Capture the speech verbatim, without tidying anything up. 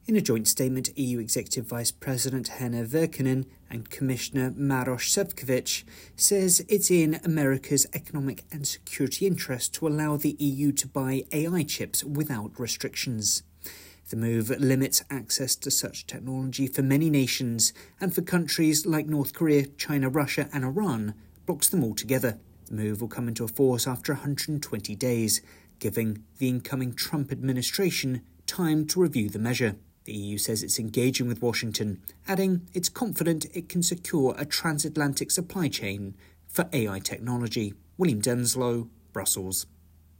In a joint statement, E U Executive Vice President Henna Virkkunen and Commissioner Maroš Šefčovič says it's in America's economic and security interest to allow the E U to buy A I chips without restrictions. The move limits access to such technology for many nations, and for countries like North Korea, China, Russia and Iran, blocks them altogether. The move will come into force after one hundred twenty days, giving the incoming Trump administration time to review the measure. The E U says it's engaging with Washington, adding it's confident it can secure a transatlantic supply chain for A I technology. William Denslow, Brussels.